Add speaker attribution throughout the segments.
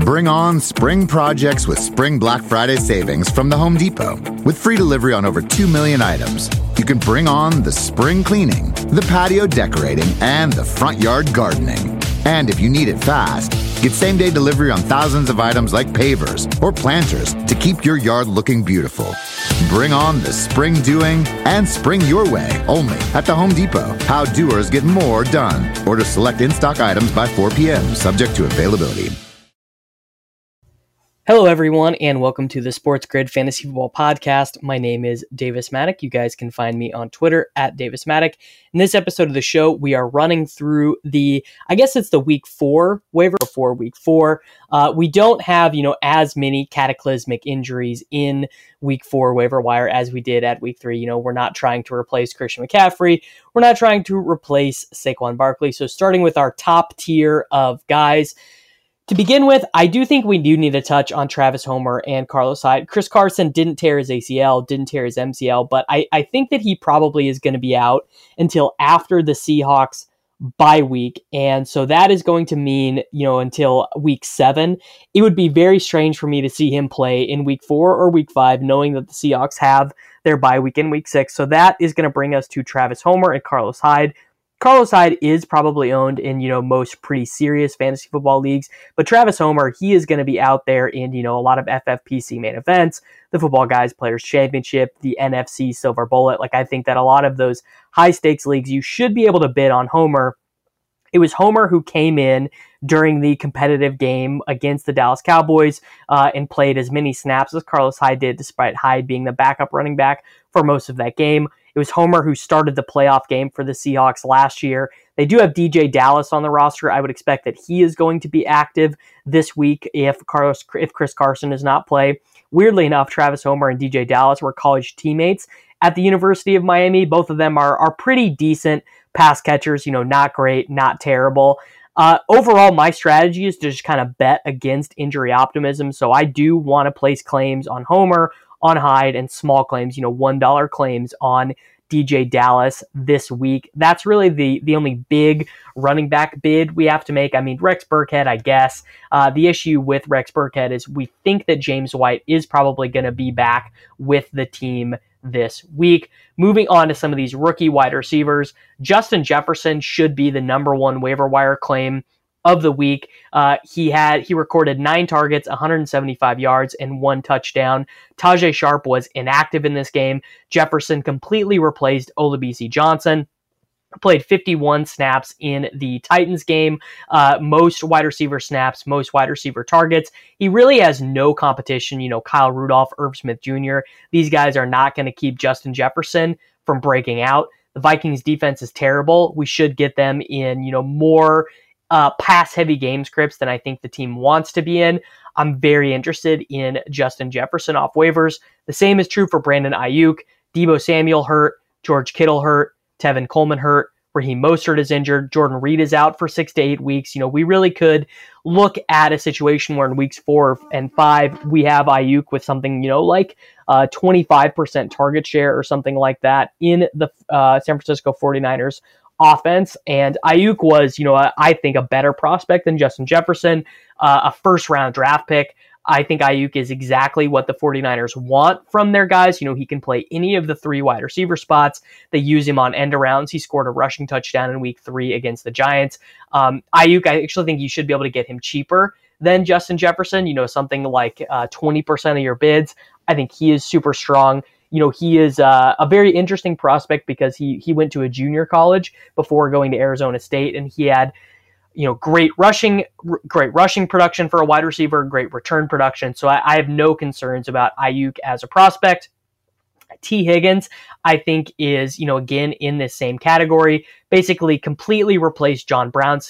Speaker 1: Bring on spring projects with Spring Black Friday savings from the Home Depot. With free delivery on over 2 million items, you can bring on the spring cleaning, the patio decorating, and the front yard gardening. And if you need it fast, get same-day delivery on thousands of items like pavers or planters to keep your yard looking beautiful. Bring on the spring doing and spring your way only at the Home Depot. How doers get more done. Order select in-stock items by 4 p.m. subject to availability.
Speaker 2: Hello, everyone, and welcome to the Sports Grid Fantasy Football Podcast. My name is Davis Maddock. You guys can find me on Twitter at Davis Maddock. In this episode of the show, we are running through the week 4 waiver before week 4. We don't have, as many cataclysmic injuries in week 4 waiver wire as we did at week 3. We're not trying to replace Christian McCaffrey. We're not trying to replace Saquon Barkley. So starting with our top tier of guys. To begin with, I do think we do need to touch on Travis Homer and Carlos Hyde. Chris Carson didn't tear his ACL, didn't tear his MCL, but I think that he probably is going to be out until after the Seahawks bye week. And so that is going to mean, until week 7. It would be very strange for me to see him play in week 4 or week 5, knowing that the Seahawks have their bye week in week 6. So that is going to bring us to Travis Homer and Carlos Hyde. Carlos Hyde is probably owned in, most pretty serious fantasy football leagues, but Travis Homer, he is going to be out there in, a lot of FFPC main events, the Football Guys Players Championship, the NFC Silver Bullet. I think that a lot of those high stakes leagues, you should be able to bid on Homer. It was Homer who came in during the competitive game against the Dallas Cowboys and played as many snaps as Carlos Hyde did, despite Hyde being the backup running back for most of that game. It was Homer who started the playoff game for the Seahawks last year. They do have DJ Dallas on the roster. I would expect that he is going to be active this week if Chris Carson does not play. Weirdly enough, Travis Homer and DJ Dallas were college teammates at the University of Miami. Both of them are pretty decent pass catchers, not great, not terrible. Overall, my strategy is to just kind of bet against injury optimism. So I do want to place claims on Homer, on Hyde, and small claims, $1 claims on DJ Dallas this week. That's really the only big running back bid we have to make. I mean, Rex Burkhead, I guess. The issue with Rex Burkhead is we think that James White is probably going to be back with the team this week. Moving on to some of these rookie wide receivers, Justin Jefferson should be the number one waiver wire claim of the week. He recorded 9 targets, 175 yards, and 1 touchdown. Tajay Sharp was inactive in this game. Jefferson completely replaced Olabisi Johnson. Played 51 snaps in the Titans game, most wide receiver snaps, most wide receiver targets. He really has no competition. Kyle Rudolph, Irv Smith Jr., these guys are not going to keep Justin Jefferson from breaking out. The Vikings defense is terrible. We should get them in, more pass-heavy game scripts than I think the team wants to be in. I'm very interested in Justin Jefferson off waivers. The same is true for Brandon Ayuk. Deebo Samuel hurt, George Kittle hurt, Tevin Coleman hurt, Raheem Mostert is injured, Jordan Reed is out for 6 to 8 weeks. We really could look at a situation where in weeks 4 and 5, we have Ayuk with something, like 25% target share or something like that in the San Francisco 49ers offense. And Ayuk was, I think a better prospect than Justin Jefferson, a first-round draft pick. I think Ayuk is exactly what the 49ers want from their guys. He can play any of the 3 wide receiver spots. They use him on end arounds. He scored a rushing touchdown in week 3 against the Giants. Ayuk, I actually think you should be able to get him cheaper than Justin Jefferson, something like 20% of your bids. I think he is super strong. He is a very interesting prospect because he went to a junior college before going to Arizona State, and he had great rushing production for a wide receiver, great return production. So I have no concerns about Ayuk as a prospect. T. Higgins, I think, is, again, in this same category, basically completely replaced John Ross's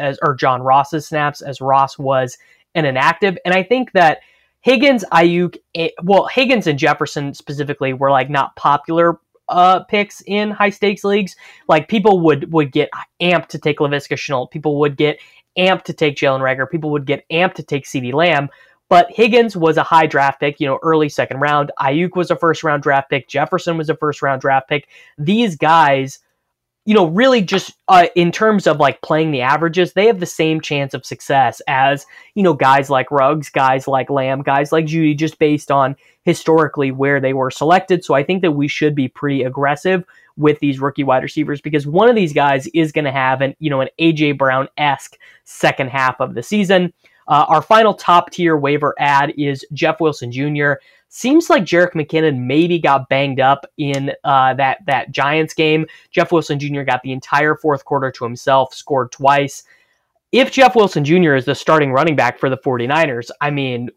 Speaker 2: snaps as Ross was an inactive. And I think that Higgins, Ayuk, Higgins and Jefferson specifically were not popular picks in high stakes leagues. People would get amped to take Laviska Shenault. People would get amped to take Jalen Reagor. People would get amped to take CeeDee Lamb. But Higgins was a high draft pick, early second round. Ayuk was a first round draft pick. Jefferson was a first round draft pick. These guys really just in terms of like playing the averages, they have the same chance of success as, guys like Ruggs, guys like Lamb, guys like Jeudy, just based on historically where they were selected. So I think that we should be pretty aggressive with these rookie wide receivers because one of these guys is going to have an AJ Brown-esque second half of the season. Our final top tier waiver ad is Jeff Wilson Jr. Seems like Jerick McKinnon maybe got banged up in that Giants game. Jeff Wilson Jr. got the entire fourth quarter to himself, scored twice. If Jeff Wilson Jr. is the starting running back for the 49ers, I mean,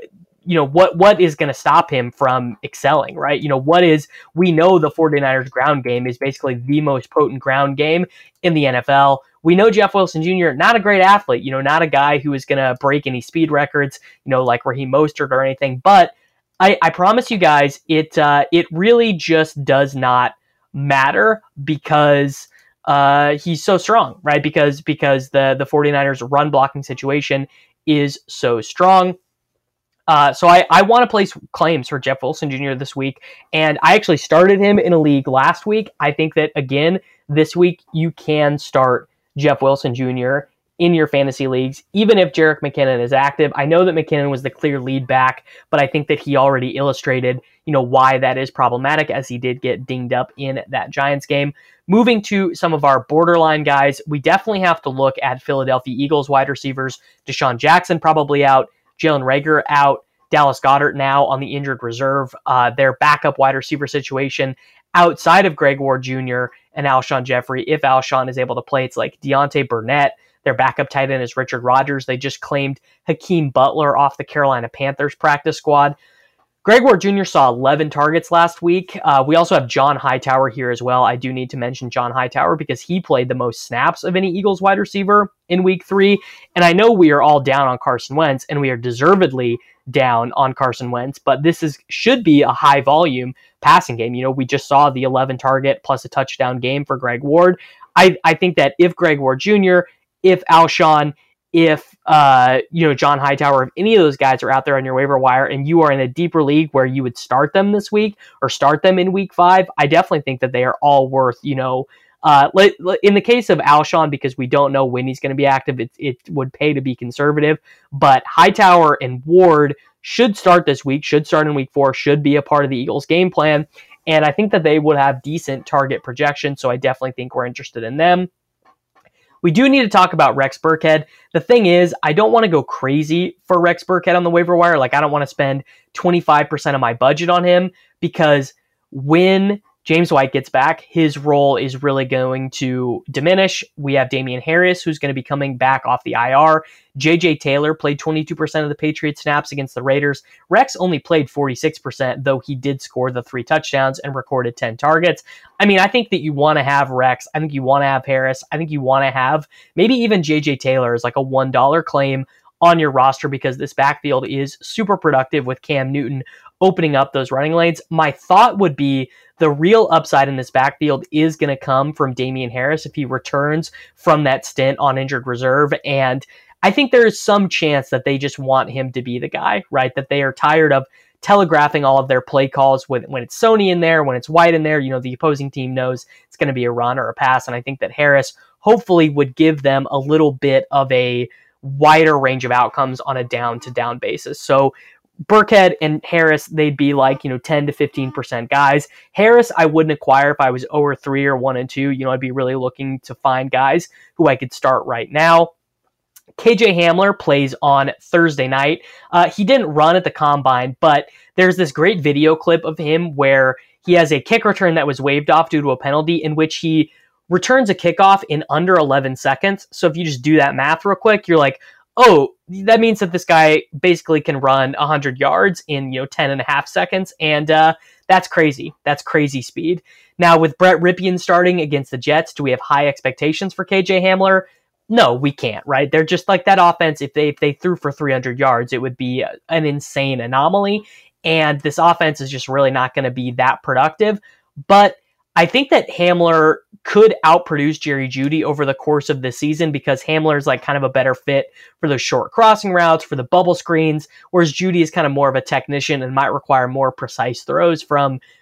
Speaker 2: what is going to stop him from excelling, right? We know the 49ers ground game is basically the most potent ground game in the NFL. We know Jeff Wilson Jr., not a great athlete, not a guy who is going to break any speed records, like Raheem Mostert or anything, but I promise you guys, it really just does not matter because he's so strong, right? Because the 49ers run blocking situation is so strong. So I want to place claims for Jeff Wilson Jr. this week, and I actually started him in a league last week. I think that, again, this week you can start Jeff Wilson Jr. in your fantasy leagues, even if Jerick McKinnon is active. I know that McKinnon was the clear lead back, but I think that he already illustrated, why that is problematic, as he did get dinged up in that Giants game. Moving to some of our borderline guys, we definitely have to look at Philadelphia Eagles wide receivers. Deshaun Jackson probably out, Jalen Reagor out, Dallas Goedert now on the injured reserve. Their backup wide receiver situation outside of Greg Ward Jr. and Alshon Jeffrey, if Alshon is able to play, it's like Deontay Burnett. Their backup tight end is Richard Rodgers. They just claimed Hakeem Butler off the Carolina Panthers practice squad. Greg Ward Jr. saw 11 targets last week. We also have John Hightower here as well. I do need to mention John Hightower because he played the most snaps of any Eagles wide receiver in week 3. And I know we are all down on Carson Wentz, and we are deservedly down on Carson Wentz, but this should be a high volume passing game. We just saw the 11 target plus a touchdown game for Greg Ward. I think that if Greg Ward Jr., if Alshon, if John Hightower, if any of those guys are out there on your waiver wire and you are in a deeper league where you would start them this week or start them in week 5, I definitely think that they are all worth, in the case of Alshon, because we don't know when he's going to be active, it would pay to be conservative, but Hightower and Ward should start this week, should start in week 4, should be a part of the Eagles game plan. And I think that they would have decent target projection. So I definitely think we're interested in them. We do need to talk about Rex Burkhead. The thing is, I don't want to go crazy for Rex Burkhead on the waiver wire. Like, I don't want to spend 25% of my budget on him because when James White gets back, his role is really going to diminish. We have Damian Harris, who's going to be coming back off the IR. J.J. Taylor played 22% of the Patriots snaps against the Raiders. Rex only played 46%, though he did score the 3 touchdowns and recorded 10 targets. I mean, I think that you want to have Rex. I think you want to have Harris. I think you want to have maybe even J.J. Taylor as like a $1 claim on your roster because this backfield is super productive with Cam Newton opening up those running lanes. My thought would be the real upside in this backfield is going to come from Damian Harris if he returns from that stint on injured reserve. And I think there is some chance that they just want him to be the guy, right? That they are tired of telegraphing all of their play calls when it's Sony in there, when it's White in there, the opposing team knows it's going to be a run or a pass. And I think that Harris hopefully would give them a little bit of a wider range of outcomes on a down-to-down basis. So Burkhead and Harris, they'd be like, 10 to 15% guys. Harris, I wouldn't acquire if I was 0-3 or 1-2. I'd be really looking to find guys who I could start right now. KJ Hamler plays on Thursday night. He didn't run at the combine, but there's this great video clip of him where he has a kick return that was waved off due to a penalty in which he returns a kickoff in under 11 seconds. So if you just do that math real quick, you're like, oh, that means that this guy basically can run 100 yards in 10 and a half seconds. And that's crazy. That's crazy speed. Now with Brett Ripien starting against the Jets, do we have high expectations for KJ Hamler? No, we can't, right? They're just like that offense. If they threw for 300 yards, it would be an insane anomaly. And this offense is just really not going to be that productive. But I think that Hamler could outproduce Jerry Jeudy over the course of the season because Hamler is like kind of a better fit for those short crossing routes, for the bubble screens, whereas Jeudy is kind of more of a technician and might require more precise throws from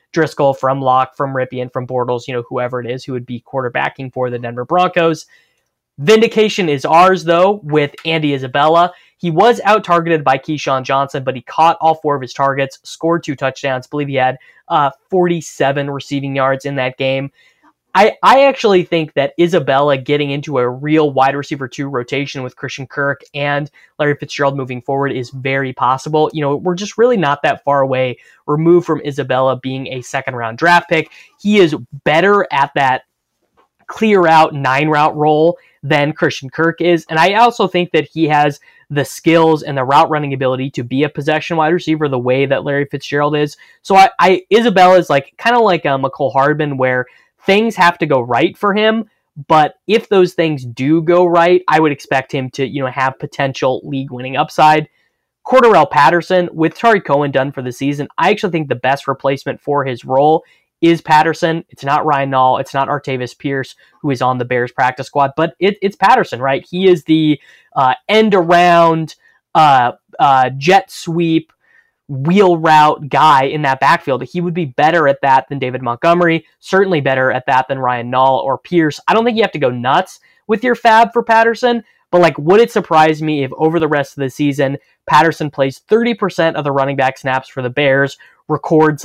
Speaker 2: Driscoll, from Locke, from Ripien, from Bortles, whoever it is who would be quarterbacking for the Denver Broncos. Vindication is ours, though, with Andy Isabella. He was out-targeted by Keyshawn Johnson, but he caught all 4 of his targets, scored 2 touchdowns. I believe he had 47 receiving yards in that game. I actually think that Isabella getting into a real wide receiver 2 rotation with Christian Kirk and Larry Fitzgerald moving forward is very possible. We're just really not that far away removed from Isabella being a second-round draft pick. He is better at that clear out 9-route role than Christian Kirk is. And I also think that he has the skills and the route running ability to be a possession wide receiver the way that Larry Fitzgerald is. So Isabella is kind of like McCole Hardman, where things have to go right for him. But if those things do go right, I would expect him to, have potential league winning upside. Cordarrelle Patterson, with Tariq Cohen done for the season, I actually think the best replacement for his role is Patterson. It's not Ryan Nall. It's not Artavis Pierce, who is on the Bears practice squad, but it's Patterson, right? He is the end around, jet sweep, wheel route guy in that backfield. He would be better at that than David Montgomery, certainly better at that than Ryan Nall or Pierce. I don't think you have to go nuts with your fab for Patterson, but would it surprise me if over the rest of the season, Patterson plays 30% of the running back snaps for the Bears, records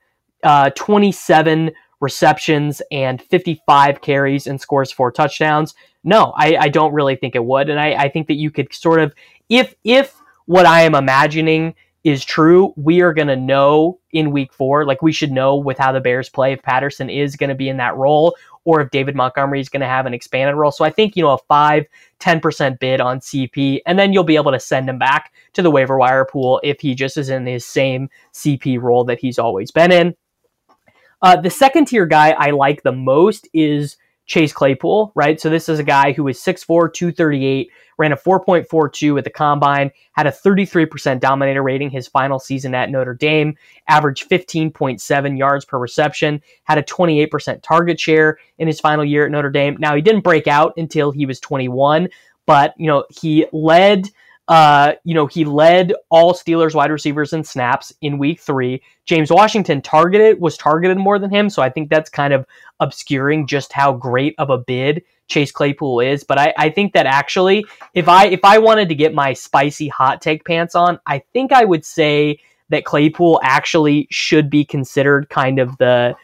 Speaker 2: 27 receptions and 55 carries and scores 4 touchdowns? No, I don't really think it would. And I think that you could sort of, if what I am imagining is true, we are going to know in week 4, we should know with how the Bears play if Patterson is going to be in that role or if David Montgomery is going to have an expanded role. So I think, a 5-10% bid on CP, and then you'll be able to send him back to the waiver wire pool if he just is in his same CP role that he's always been in. The second tier guy I like the most is Chase Claypool, right? So this is a guy who is 6'4", 238, ran a 4.42 at the combine, had a 33% dominator rating his final season at Notre Dame, averaged 15.7 yards per reception, had a 28% target share in his final year at Notre Dame. Now, he didn't break out until he was 21, but, he led all Steelers wide receivers in snaps in week 3. James Washington was targeted more than him, so I think that's kind of obscuring just how great of a bid Chase Claypool is. But I think that actually, if I wanted to get my spicy hot take pants on, I think I would say that Claypool actually should be considered kind of the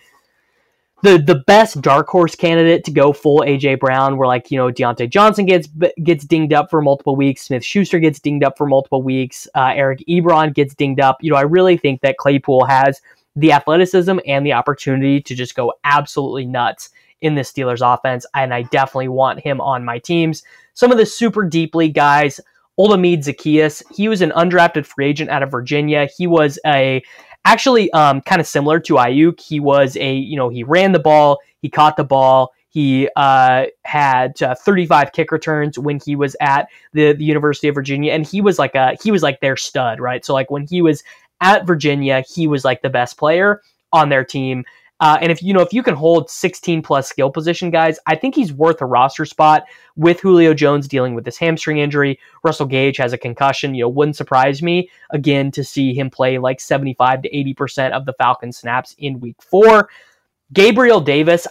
Speaker 2: best dark horse candidate to go full AJ Brown, where Deontay Johnson gets dinged up for multiple weeks, Smith-Schuster gets dinged up for multiple weeks, Eric Ebron gets dinged up. I really think that Claypool has the athleticism and the opportunity to just go absolutely nuts in the Steelers offense, and I definitely want him on my teams. Some of the super deep league guys, Olamide Zaccheaus, he was an undrafted free agent out of Virginia. He was actually kind of similar to Ayuk. He was he ran the ball, he caught the ball, he had 35 kick returns when he was at the University of Virginia, and he was like their stud, right? So when he was at Virginia, he was the best player on their team. And if you can hold 16 plus skill position guys, I think he's worth a roster spot with Julio Jones dealing with this hamstring injury. Russell Gage has a concussion. Wouldn't surprise me again to see him play 75 to 80% of the Falcons snaps in week 4. Gabriel Davis,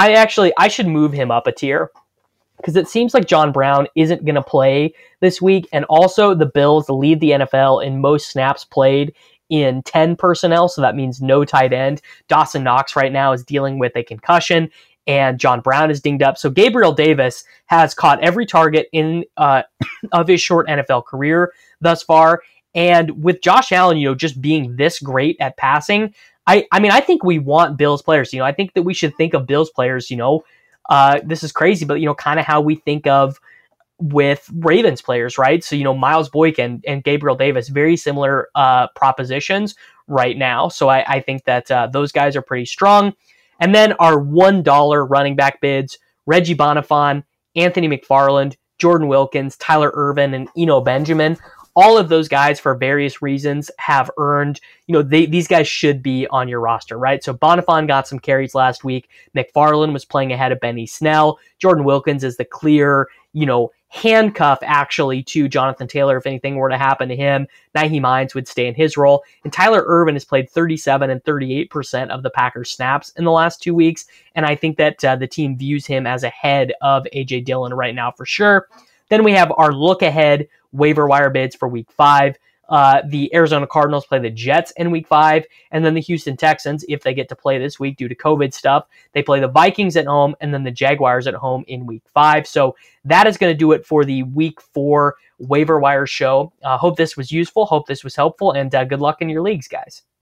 Speaker 2: I should move him up a tier because it seems like John Brown isn't going to play this week. And also the Bills lead the NFL in most snaps played in 10 personnel, so that means no tight end. Dawson Knox right now is dealing with a concussion, and John Brown is dinged up. So Gabriel Davis has caught every target in of his short NFL career thus far, and with Josh Allen, just being this great at passing, I think we want Bills players. I think that we should think of Bills players. This is crazy, but kind of how we think of with Ravens players, right? So, Miles Boykin and Gabriel Davis, very similar propositions right now. So I think that those guys are pretty strong. And then our $1 running back bids, Reggie Bonifant, Anthony McFarland, Jordan Wilkins, Tyler Ervin, and Eno Benjamin. All of those guys, for various reasons, have earned, these guys should be on your roster, right? So Bonifant got some carries last week. McFarland was playing ahead of Benny Snell. Jordan Wilkins is the clear, handcuff actually to Jonathan Taylor if anything were to happen to him. Nyheim Hines would stay in his role. And Tyler Ervin has played 37 and 38% of the Packers snaps in the last 2 weeks. And I think that the team views him as ahead of A.J. Dillon right now for sure. Then we have our look ahead waiver wire bids for week 5. The Arizona Cardinals play the Jets in week 5, and then the Houston Texans, if they get to play this week due to COVID stuff, they play the Vikings at home and then the Jaguars at home in week 5. So that is going to do it for the week 4 waiver wire show. Hope this was useful. Hope this was helpful, and good luck in your leagues, guys.